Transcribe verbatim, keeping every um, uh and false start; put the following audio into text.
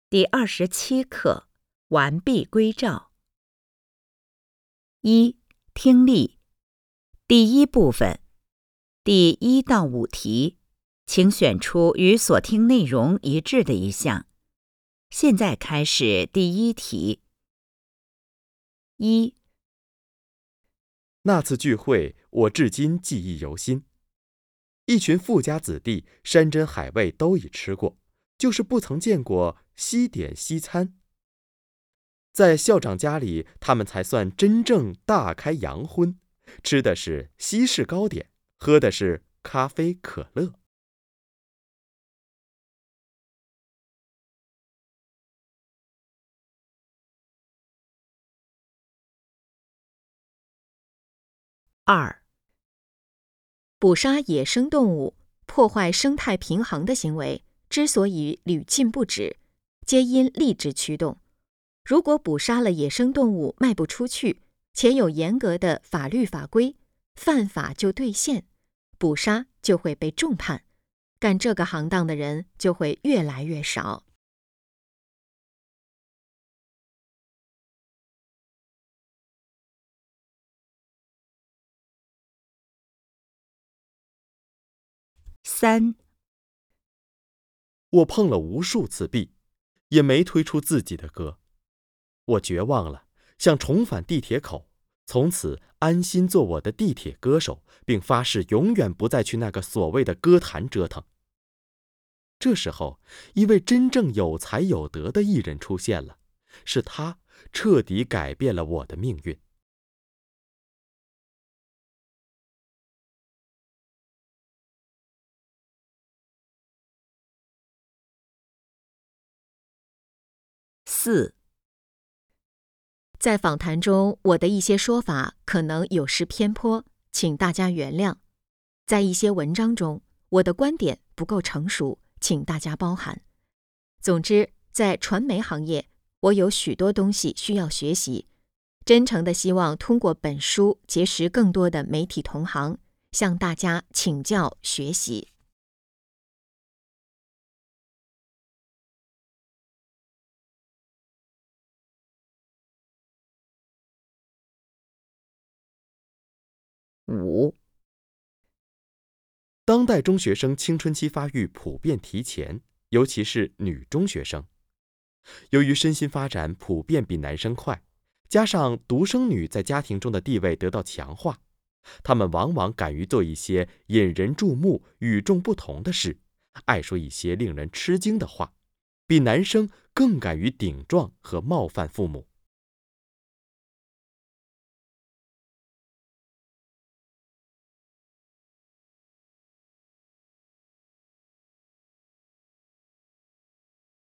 第二十七课完璧归赵。一、听力。第一部分，第一到五题，请选出与所听内容一致的一项。现在开始第一题。一、 那次聚会，我至今记忆犹新。一群富家子弟，山珍海味都已吃过，就是不曾见过西点西餐。在校长家里，他们才算真正大开洋荤，吃的是西式糕点，喝的是咖啡可乐。 二、 捕杀野生动物、破坏生态平衡的行为之所以屡禁不止，皆因利之驱动。如果捕杀了野生动物卖不出去，且有严格的法律法规，犯法就兑现，捕杀就会被重判，干这个行当的人就会越来越少。 三、 我碰了无数次壁，也没推出自己的歌。我绝望了，想重返地铁口，从此安心做我的地铁歌手，并发誓永远不再去那个所谓的歌坛折腾。这时候，一位真正有才有德的艺人出现了，是他彻底改变了我的命运。 四、 在访谈中，我的一些说法可能有失偏颇，请大家原谅。在一些文章中，我的观点不够成熟，请大家包涵。总之，在传媒行业，我有许多东西需要学习，真诚地希望通过本书结识更多的媒体同行，向大家请教学习。 五、 当代中学生青春期发育普遍提前，尤其是女中学生。由于身心发展普遍比男生快，加上独生女在家庭中的地位得到强化，她们往往敢于做一些引人注目、与众不同的事，爱说一些令人吃惊的话，比男生更敢于顶撞和冒犯父母。